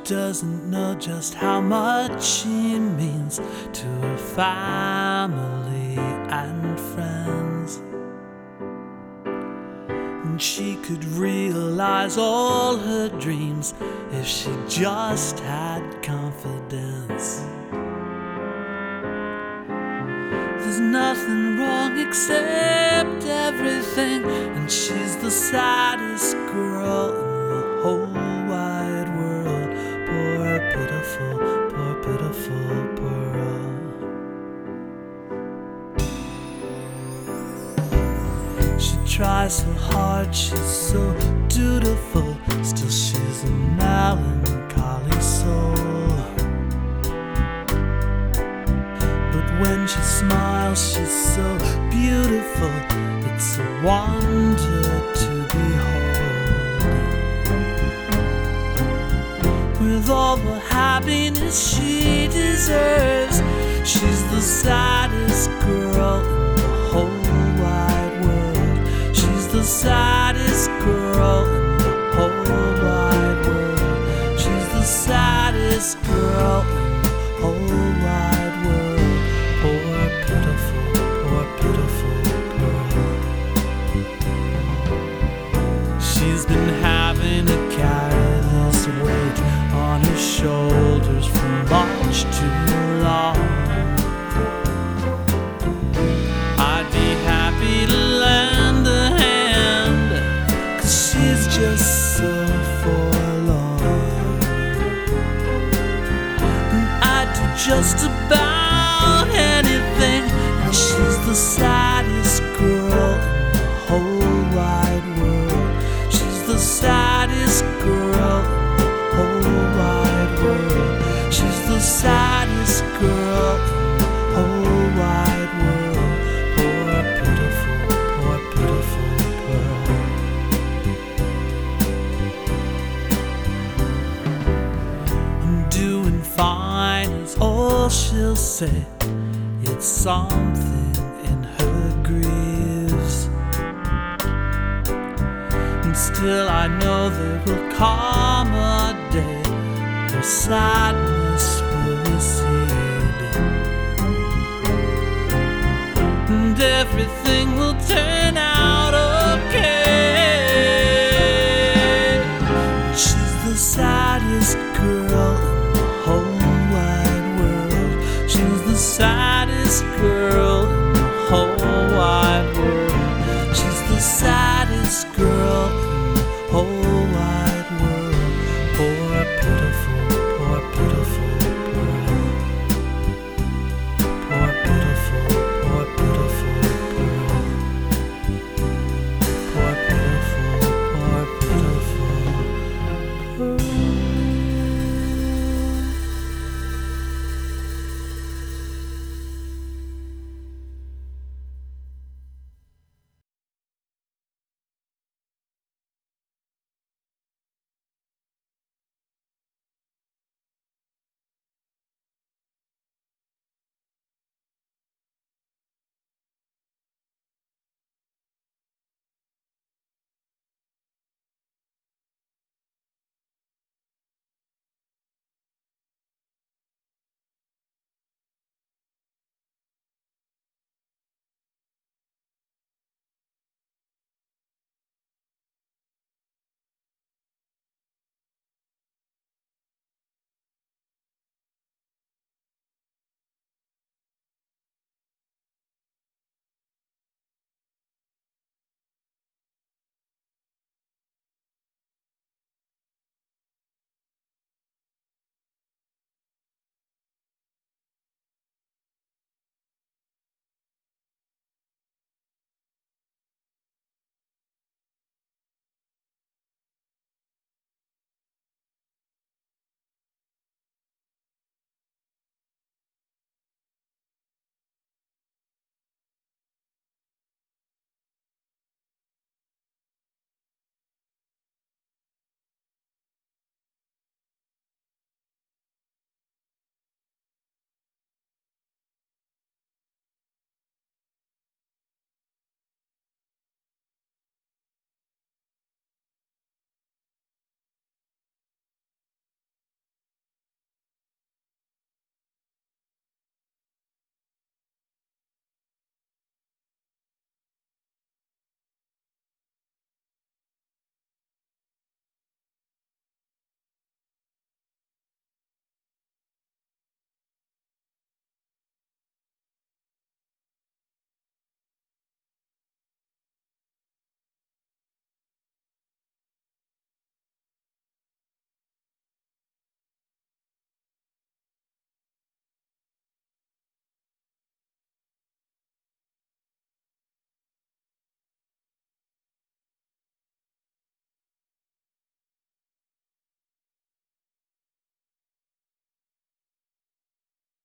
doesn't know just how much she means to her family and friends. And she could realize all her dreams if she just had confidence. There's nothing wrong except everything, and she's the saddest girl in the whole wide world. Poor pitiful pearl. She tries so hard, she's so dutiful, still she's a melancholy soul. But when she smiles, she's so beautiful, it's a wonder to behold. With all the happiness she deserves, she's the saddest girl in the whole wide world. She's the saddest girl in the whole wide world. She's the saddest girl in the whole wide world. Poor pitiful girl. She's been having to carry this weight on her shoulders for much too long. I'd be happy to lend a hand, 'cause she's just so forlorn. And I'd do just about anything, and she's the saddest girl in the whole wide world. She's the saddest girl in the whole wide world. She's the saddest girl in the whole wide world. Poor pitiful pearl. I'm doing fine is all she'll say. It's something in her grieves, and still I know there will come a day her sadness will recede, and everything will turn out okay. She's the saddest girl in the whole wide world. She's the saddest girl